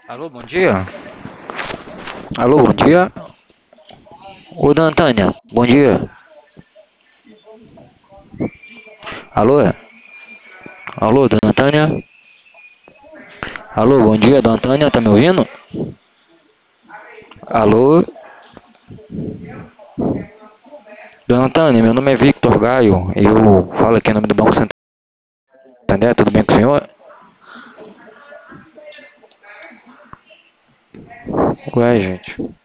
Alô, bom dia. Alô, bom dia. Ô, dona Antônia, bom dia. Alô? Alô, dona Antônia? Alô, bom dia, dona Antônia, tá me ouvindo? Alô? Dona Antônia, meu nome é Victor Gaio, eu falo aqui em nome do Banco Santander, tudo bem com o senhor? Ué, gente.